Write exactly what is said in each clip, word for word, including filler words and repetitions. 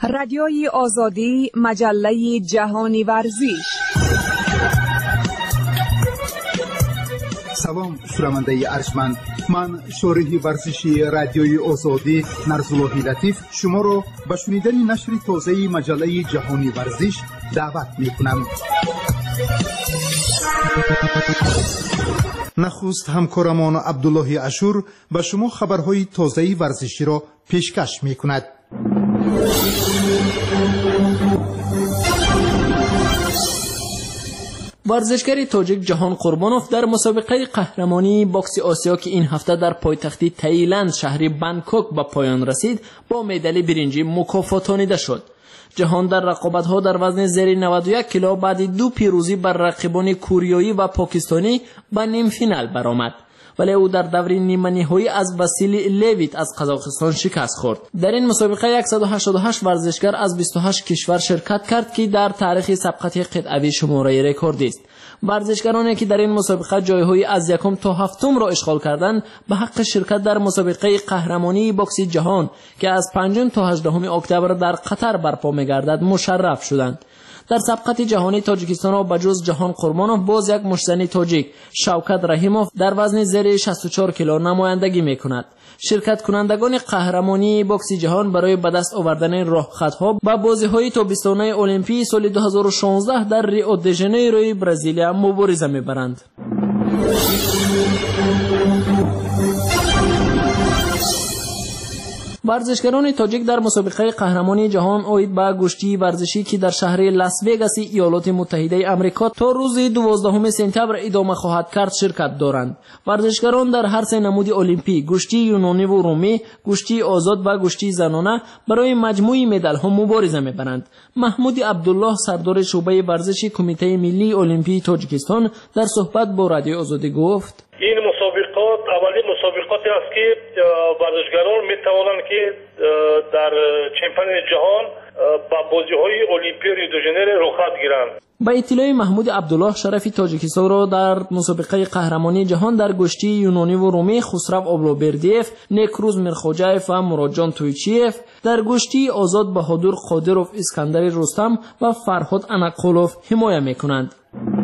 رادیوی آزادی، مجله جهانی ورزش. سلام شنونده ارجمند، من شارح ورزشی رادیوی آزادی نرسلوحی لطیف شما را به شنیدن نشر تازه مجله جهانی ورزش دعوت میکنم. نخست همکارمان عبدالله عاشور به شما خبرهای تازه ورزشی را پیشکش میکند. ورزشکار تاجیک جهان قربانوف در مسابقه قهرمانی باکس آسیا که این هفته در پایتخت تایلند شهر بانکوک به پایان رسید با مدال برنجی مکافاتانیده شد. جهان در رقابت‌ها در وزن زیر نود و یک کیلو بعد دو پیروزی بر رقیبان کوریایی و پاکستانی به نیم فینال برآمد، ولی او در دور نیمه نهایی از واسیلی لیویت از قزاقستان شکست خورد. در این مسابقه صد و هشتاد و هشت ورزشکار از بیست و هشت کشور شرکت کرد که در تاریخ سبقت قطعوی شماره رکوردی است. ورزشکارانی که در این مسابقه جایهای از یکم تا هفتم را اشغال کردند به حق شرکت در مسابقه قهرمانی باکس جهان که از پنجم تا هجدهم اکتبر در قطر برپا می‌گردد مشرف شدند. در سبقت جهانی تاجیکستان را بجز جهان قربانوف باز یک مشتزن تاجیک شوکت رحیموف در وزن زیر شصت و چهار کیلو نمایندگی میکند. شرکت کنندگان قهرمانی باکس جهان برای به دست آوردن راهخطها به بازی‌های تابستانه المپیک سال دو هزار و شانزده در ریو د ژانیروی برزیل مبارزه میبرند. ورزشکاران تاجیک در مسابقه قهرمانی جهان اوید به گشتی ورزشی که در شهر لاس وگاس ایالات متحده آمریکا تا روز دوازدهم سپتامبر ادامه خواهد کرد شرکت دارند. ورزشکاران در هر سه نمود المپیک، گشتی یونانی و رومی، گشتی آزاد و گشتی زنانه برای مجموعی مدال ها مبارزه می‌برند. محمود عبدالله سردار شعبه ورزشی کمیته ملی المپیک تاجیکستان در صحبت با رادیو آزادی گفت: این مسابقات اولین مسابقاتی است که ورزشکاران میتوانند که در چمپیونات جهان با بازی‌های المپیک ریو د ژانیرو رخصت گیرند. با اطلاع محمود عبدالله شرف تاجیکستان را در مسابقه قهرمانی جهان در گشتی یونانی و رومی خسرو آبلوبردیف، نیکروز میرخوجایف و مرادجان تویچیف، در گشتی آزاد بهادر قادروف اسکندر رستم و فرهاد انقلوف حمایت میکنند.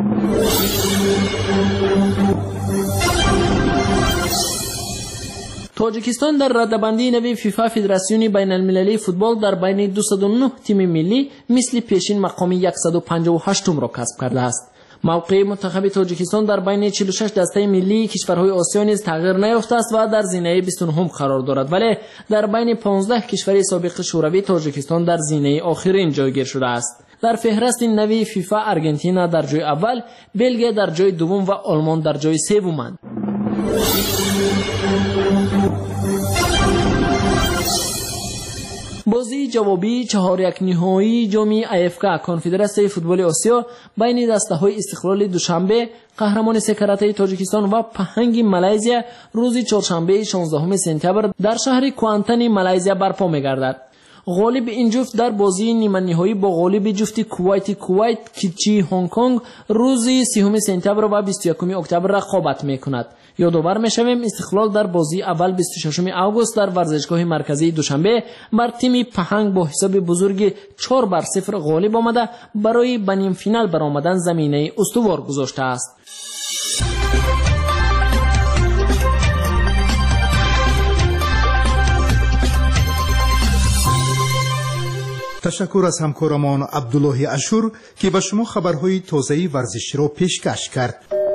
تاجیکستان در رده‌بندی نوی فیفا فدراسیون بین المللی فوتبال در بین دویست و نه تیم ملی مثل پیشین مقام صد و پنجاه و هشت را کسب کرده است. موقع منتخب تاجیکستان در بین چهل و شش دسته ملی کشورهای آسیا نیز تغییر نیافته است و در زینه بیست و نه قرار دارد، ولی در بین پانزده کشور سابق شوروی تاجیکستان در زینه آخرین جایگیر شده است. در فهرست نوی فیفا آرژانتین در جای اول، بلژیک در جای دوم و آلمان در جای سوم. بازی جوابی چهار یک نهایی جام آیفکا کنفدراسیون فوتبال آسیا بین دسته‌های استقلال دوشنبه قهرمان سه کرته تاجیکستان و پهنگ مالزیا روز چهارشنبه شانزدهم سپتامبر در شهر کوانتن مالزیا برپا می‌گردد. غالب این جفت در بازی نیمه نهایی با غالب جفت کویت کویت کیچی هنگ کنگ روز سیوم سپتامبر و بیست و یکم اکتبر رقابت می‌کند. یادآور می‌شویم استقلال در بازی اول بیست و ششم آگوست در ورزشگاه مرکزی دوشنبه بر تیم پهنگ با حساب بزرگ چهار بر صفر غالب آمده برای به نیم فینال برآمدن زمینه استوار گذاشته است. تشکر از همکارمان عبدالله عاشور که به شما خبرهای تازه ورزشی را پیشکش کرد.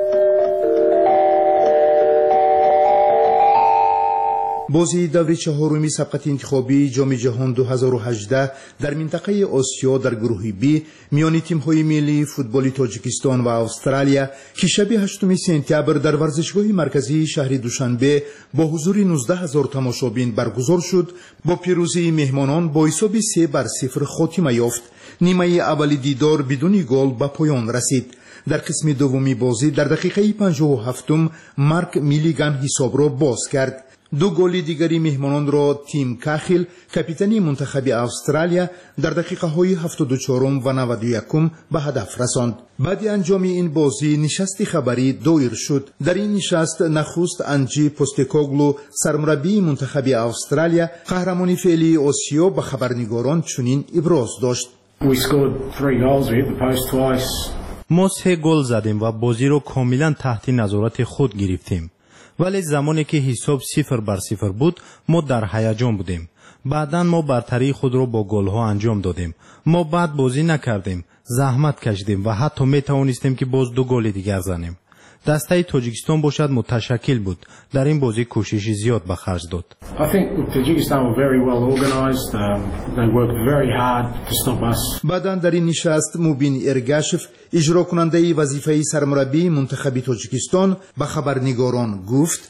بازی دور چهارمی سبقت انتخابی جام جهان دو هزار و هجده در منطقه آسیا در گروه بی میان تیم‌های ملی فوتبال تاجیکستان و استرالیا که شب هشتم سپتامبر در ورزشگاه مرکزی شهر دوشنبه با حضور نوزده هزار تماشابین برگزار شد، با پیروزی مهمانان با حساب سه بر صفر خاتمه یافت. نیمه اول دیدار بدون گل به پایان رسید. در قسم دومی بازی در دقیقه پنجاه و هفتم مارک میلیگان حساب را باز کرد. دو گل دیگری مهمانان را تیم کاخل کاپیتانی منتخب استرالیا در دقیقه های هفتاد و چهار و نود و یک به هدف رساند. بعد انجام این بازی نشست خبری دایر شد. در این نشست نخست انجی پوستکوگلو سرمربی منتخب استرالیا قهرمانی فعلی آسیا به خبرنگاران چنین ابراز داشت: ما سه گل زدیم و بازی را کاملا تحت نظارت خود گرفتیم. ولی زمانی که حساب صفر بر صفر بود ما در هیجان بودیم. بعداً ما برتری خود را با گل‌ها انجام دادیم. ما بعد بازی نکردیم، زحمت کشیدیم و حتی می توانستیم که باز دو گل دیگر زنیم. دسته تاجیکستان باشد متشکل بود. در این بازی کوشش زیاد به خرج داد. بعداً در این نشست موبین ارگاشف اجرا کننده وظیفه سرمربی منتخب تاجیکستان به خبرنگاران گفت: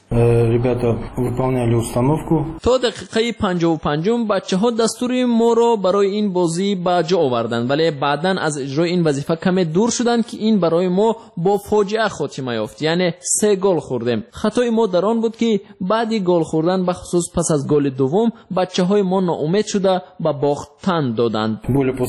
تا دقیقه پنجاه و پنج بچه‌ها دستور ما را برای این بازی به جا آوردند، ولی بعداً از اجرای این وظیفه کمی دور شدند که این برای ما با فاجعه خاتمه یافت. یعنی سه گل خوردیم. خطای ما در آن بود که بعد گل خوردن به خصوص پس از گل دوم بچه‌های ما ناامید شده به باختن دادند.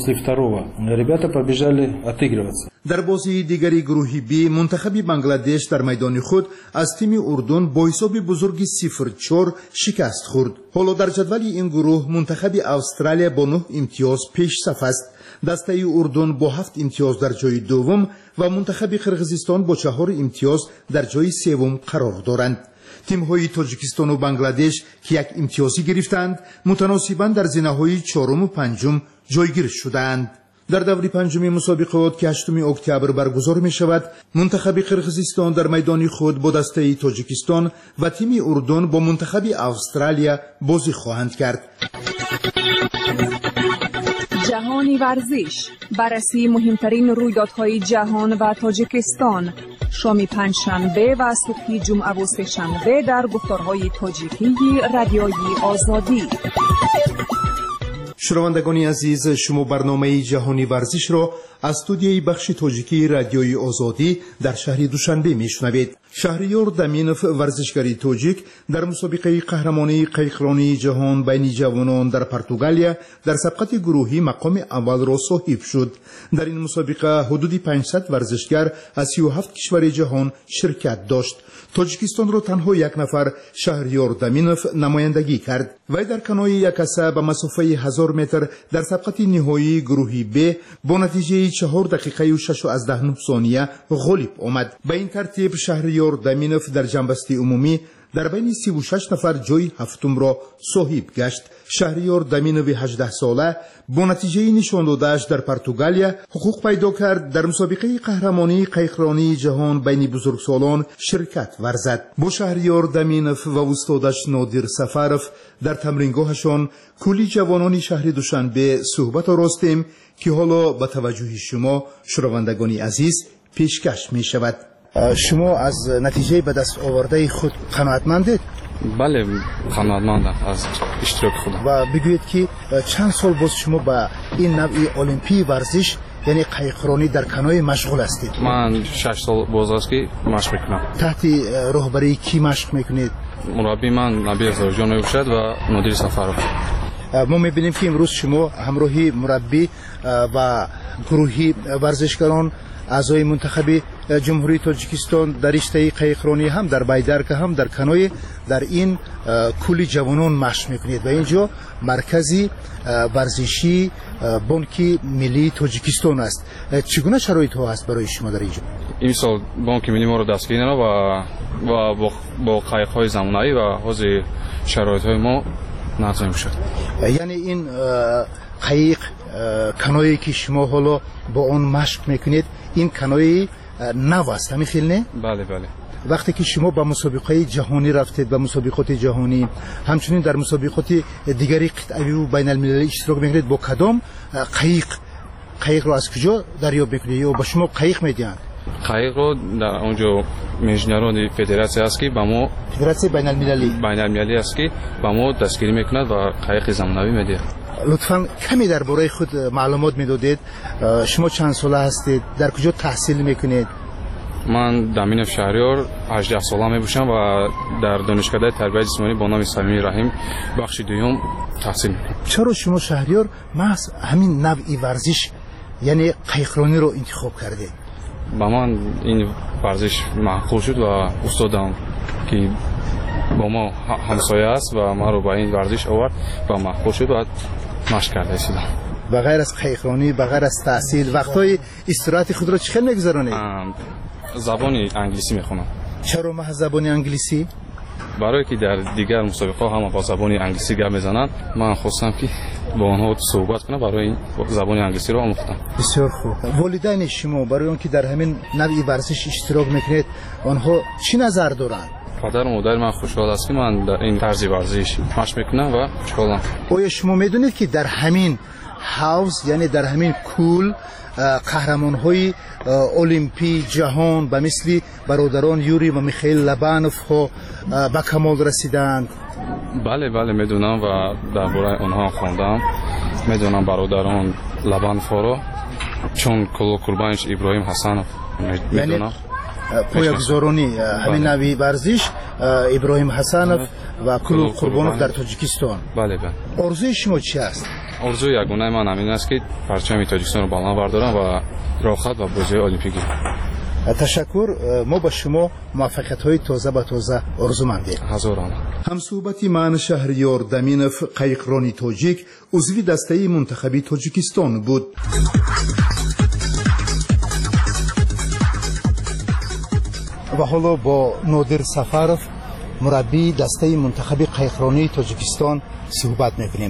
در بازی دیگری گروه بی منتخب بنگلادش در میدان خود از تیم اردن با حساب بزرگی صفر چهار شکست خورد. حالا در جدول این گروه منتخب استرالیا با نه امتیاز پیش صف است. دسته اردن با هفت امتیاز در جای دوم و منتخب قرقیزستان با چهار امتیاز در جای سوم قرار دارند. تیم‌های تاجیکستان و بنگلادش که یک امتیازی گرفتند متناسباً در زینه‌های چهارم و پنجم جایگیر شدند. در دور پنجم مسابقات که هشتم اکتبر برگزار می شود، منتخب قرقیزستان در میدان خود با دسته تاجیکستان و تیم اردن با منتخب استرالیا بازی خواهند کرد. جهانی ورزش، بررسی مهمترین رویدادهای جهان و تاجیکستان، شام پنجشنبه و صبح جمعه و سه‌شنبه در گفتارهای تاجیکی رادیوی آزادی. شنوندگان عزیز، شما برنامه جهانی ورزش را از استودیوی بخش تاجیکی رادیوی آزادی در شهر دوشنبه میشنوید. شهریار دامینوف ورزشکاری تاجیک در مسابقه قهرمانی قایقرانی جهان بین جوانان در پرتغالیا در سبقت گروهی مقام اول را صاحب شد. در این مسابقه حدود پانصد ورزشکار از سی و هفت کشور جهان شرکت داشت. تاجیکستان را تنها یک نفر شهریار دامینوف نمایندگی کرد. وی در کنوی یکسه به مسافه هزار متر در سبقت نهایی گروهی ب با نتیجه چهار دقیقه و شش و از ده ثانیه غالب آمد. به این ترتیب شهریار دامینوف در جنبسته عمومی در بین سی و شش نفر جای هفتم را صاحب گشت. شهریار دامینوف هجده ساله با نتیجه نشان داده‌اش در پرتغالیا حقوق پیدا کرد در مسابقه قهرمانی قایقرانی جهان بین بزرگسالان شرکت ورزد. با شهریار دامینوف و استادش نادر سفروف در تمرینگاهشان کلی جوانان شهر دوشنبه صحبت آراستیم که حالا به توجه شما شنوندگان عزیز پیشکش می شود. شما از نتیجه به دست آورده خود قناعتمندید؟ بله قناعتمندم از اشتراک خودم. و بگویید که چند سال باز شما با این نوع المپی ورزش یعنی قایقرانی در کنوی مشغول هستید؟ من شش سال باز است که مشق میکنم. تحت راهبری کی مشق میکنید؟ مربی من نبی زاجان میباشد و نادر سفروف. ما میبینیم که امروز شما همراهی مربی و گروهی ورزشکاران اعضای منتخب جمهوری تاجیکستان در رشته قایقرانی هم در بایدرک هم در کنوی در این کلی جوانان مشق میکنید و اینجا مرکزی ورزشی بانک ملی تاجیکستان است. چگونه شرایط ها است برای شما در اینجا؟ این سال بانک ملی ما رو دستگیر و و با قایق های زمانه‌ای و حاضر شرایط های ما نظم شد. یعنی این قایق کنویی که شما حالا با اون مشق میکنید این کنوی نو است، همین خیلی نه؟ بله بله. وقتی که شما با مسابقه جهانی رفتید، به مسابقات جهانی همچنین در مسابقات دیگری قطعی و بین المللی اشتراک میگیرید، با کدام قایق قایق رو از کجا دریافت میکنید یا با شما قایق میدهند؟ قایق رو در اونجا انجینران فدراسیون است که با ما فدراسیون بین المللی بین المللی است که با ما دستگیری میکند و قایق زمینوی میده. لطفاً کمی درباره خود معلومات میدادید. شما چند ساله هستید؟ در کجا تحصیل میکنید؟ من دامینف شهریار هجده ساله میباشم و در دانشکده تربیت جسمانی با نام صمیم رحیم بخش دوم تحصیل میکنم. چرا شما شهریار محض همین نوعی ورزش یعنی قایقرانی رو انتخاب کرده؟ با من این ورزش معقول شد و استادم که با ما همسایه است و ما رو با این ورزش آورد و معقول شد و مشق کرده ایستادم. بغیر از قایقرانی، بغیر از تحصیل، وقتای استراحت خود را چخیل میگذرانید؟ زبان انگلیسی میخونم. چرا محض زبان انگلیسی؟ برای که در دیگر مسابقه ها هم با زبان انگلیسی گپ میزنند، من خواستم که با آنها صحبت کنم، برای این زبان انگلیسی رو آموختم. بسیار خوب. والدین شما برای اون که در همین نوع ورزش اشتراک میکنید، آنها چی نظر دارند؟ پدر و مادر من خوشحال است که من در این طرز ورزش مشق میکنم و خوشحالم. آیا شما میدونید که در همین حوض یعنی در همین کول قهرمان‌های المپی جهان به مثل برادران یوری و میخائیل لبانوف ها به کمال رسیدند؟ بله بله میدونم و درباره آنها خواندم. میدونم برادران لبانوف ها رو، چون کل قربانش ابراهیم حسنوف میدونم. پایه‌گذارانی همین نوعی ورزش ابراهیم حسنوف و کل قربانوف در تاجیکستان. بله بله. آرزوی شما چی است؟ آرزوی یگانه من همین است که پرچم تاجیکستان رو بالا بردارم و راحت و بازی المپیکی. تشکر. ما با شما موفقیت‌های تازه به تازه آرزومندیم. هزاران. همصحبتی من شهریار دامینف قایقرانی تاجیک عضو دسته منتخبی تاجیکستان بود. و حالا با نادر سفرов مربی دسته منتخبی قایقرانی تاجیکستان صحبت می‌کنیم.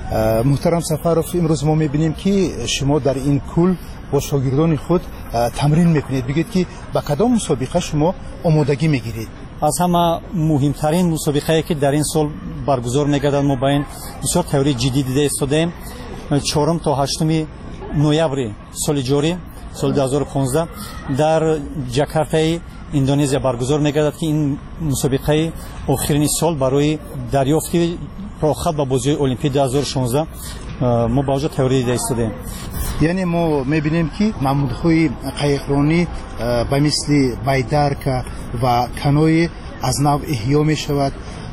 محترم سفرов، امروز ما می‌بینیم که شما در این کول با شاگردان خود تمرین می‌کنید. بگید که با کدام مسابقه شما آمادگی می‌گیرید؟ از همه مهمترین مسابقه‌ای که در این سال برگزار می‌گردد ما با این بسیار تئوری جدی دیده ایستادیم. چهارم تا هشتم نوامبر سال جاری سال دو هزار و پانزده در جاکارتا اندونزیا برگزار می‌گردد که این مسابقه آخرین سال برای دریافت راحت با بازی المپیک دو هزار و شانزده ما با وجود تئوری دیده ایستادیم. یعنی ما می‌بینیم که نمودهای قایقرانی به مثل بیدرک و کنوی از نو احیا می‌شود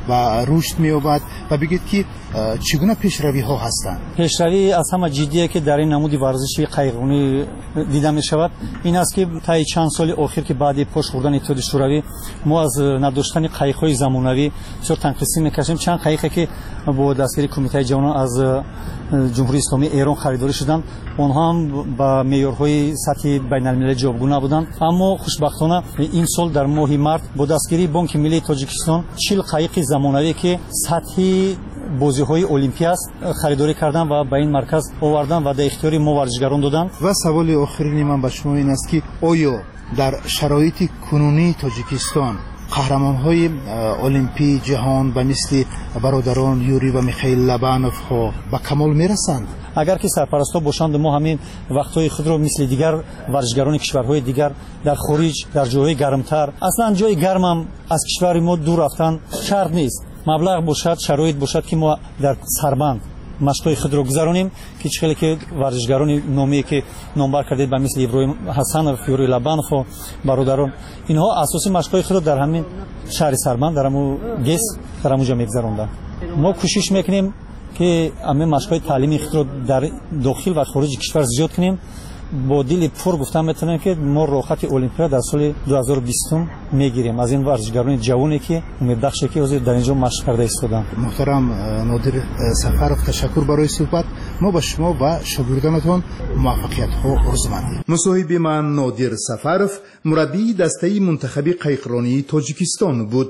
و رشد می‌یابد و بگید که چگونه پیشروی ها هستند؟ پیشروی از همه جدیه که در این نمود ورزشی قایقرانی دیده می‌شود این است که تا چند سال اخیر که بعد پشت خوردن اتحاد شوروی ما از نداشتن قایق‌های زمانوی بسیار تنقیسی می‌کشیم. چند قایقی که با دستگیری کمیته جهانی از جمهوری اسلامی ایران خریداری شدند اونها هم با معیارهای سطح بین‌المللی جوابگو نبودند، اما خوشبختانه این سال در ماه مارس با دستگیری بانک ملی تاجیکستان چهل قایق زمانوی که سطح بازی‌های المپیک است خریداری کردن و به این مرکز آوردن و در اختیار ما ورزشگران دادن. و سوال آخرین من به شما این است که آیا در شرایط کنونی تاجیکستان قهرمان‌های المپی جهان به مثل برادران یوری و میخائیل لبانوف ها به کمال میرسند؟ اگر که سرپرستا باشند ما همین وقت‌های خود را مثل دیگر ورزشگران کشورهای دیگر در خارج در جاهای گرمتر، اصلا جای گرم هم از کشور ما دور رفتن شرط نیست. مبلغ باشد، شرایط باشد که ما در سربند مشق‌های خود را گذرانیم که چخیلی که ورزشگران نامی که نامبر کردید به مثل ابراهیم حسنوف، یوری لبانوف و برادران اینها اساسی مشق‌های خود را در همین شهر سربند در همون گس در همونجا می‌گذراندن. ما کوشش میکنیم که همین مشق‌های تعلیمی خود را در داخل و خارج کشور زیاد کنیم. با دل پر گفتم میتونم که ما راحت المپیاد در سال دو هزار و بیست میگیریم از این ورزشگران جوانی که امید بخشه که در اینجا مشق کرده ایستادن. محترم نادر سفرов، تشکر برای صحبت. ما با شما و شاگردانتون موفقیت ها آرزومندیم. مصاحب من نادر سفرов مربی دسته منتخبی قایقرانی تاجیکستان بود.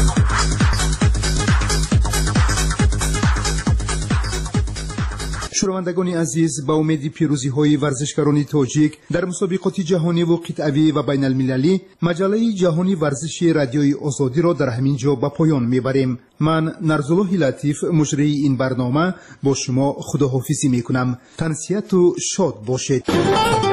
شنوندگان عزیز، با امید پیروزی های ورزشکاران تاجیک در مسابقات جهانی و قطعی و بین المللی، مجله جهانی ورزشی رادیوی آزادی را در همین جا به پایان میبریم. من نرزالله لطیف مجری این برنامه با شما خداحافظی میکنم. تنسیت و شاد باشید.